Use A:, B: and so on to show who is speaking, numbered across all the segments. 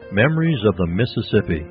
A: Memories of the Mississippi.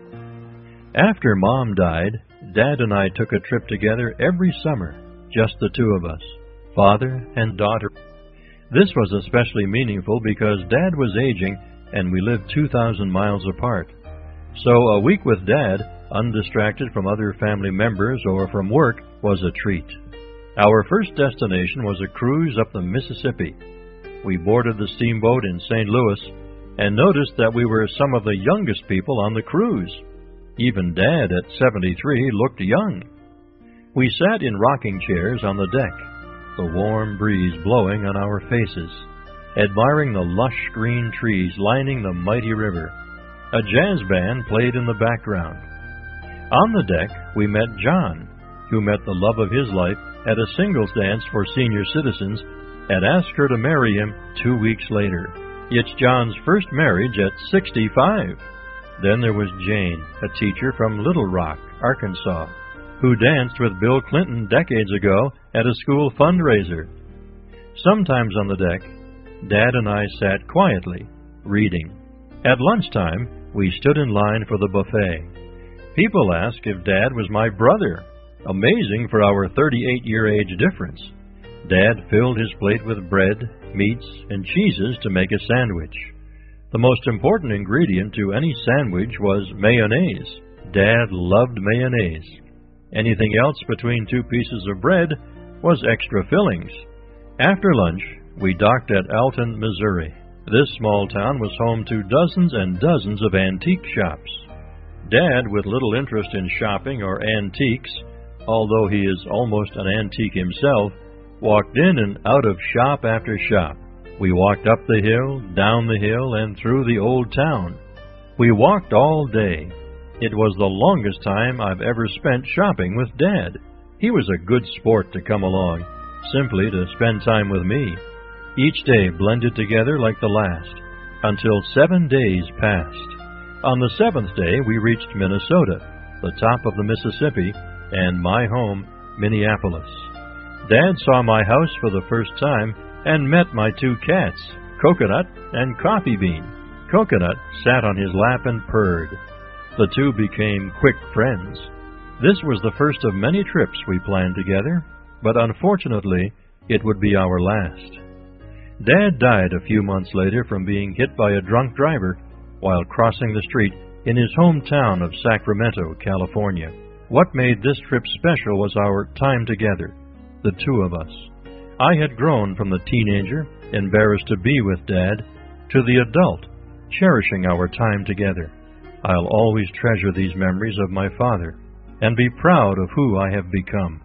A: After Mom died, Dad and I took a trip together every summer, just the two of us, father and daughter. This was especially meaningful because Dad was aging and we lived 2,000 miles apart. So a week with Dad, undistracted from other family members or from work, was a treat. Our first destination was a cruise up the Mississippi. We boarded the steamboat in St. Louis and noticed that we were some of the youngest people on the cruise. Even Dad, at 73, looked young. We sat in rocking chairs on the deck, the warm breeze blowing on our faces, admiring the lush green trees lining the mighty river. A jazz band played in the background. On the deck, we met John, who met the love of his life at a singles dance for senior citizens and asked her to marry him 2 weeks later. It's John's first marriage at 65. Then there was Jane, a teacher from Little Rock, Arkansas, who danced with Bill Clinton decades ago at a school fundraiser. Sometimes on the deck, Dad and I sat quietly, reading. At lunchtime, we stood in line for the buffet. People asked if Dad was my brother. Amazing for our 38-year age difference. Dad filled his plate with bread, meats, and cheeses to make a sandwich. The most important ingredient to any sandwich was mayonnaise. Dad loved mayonnaise. Anything else between two pieces of bread was extra fillings. After lunch, we docked at Alton, Missouri. This small town was home to dozens and dozens of antique shops. Dad, with little interest in shopping or antiques, although he is almost an antique himself, walked in and out of shop after shop. We walked up the hill, down the hill, and through the old town. We walked all day. It was the longest time I've ever spent shopping with Dad. He was a good sport to come along, simply to spend time with me. Each day blended together like the last, until 7 days passed. On the 7th day, we reached Minnesota, the top of the Mississippi, and my home, Minneapolis. Dad saw my house for the first time and met my two cats, Coconut and Coffee Bean. Coconut sat on his lap and purred. The two became quick friends. This was the first of many trips we planned together, but unfortunately, it would be our last. Dad died a few months later from being hit by a drunk driver while crossing the street in his hometown of Sacramento, California. What made this trip special was our time together, the two of us. I had grown from the teenager, embarrassed to be with Dad, to the adult, cherishing our time together. I'll always treasure these memories of my father and be proud of who I have become.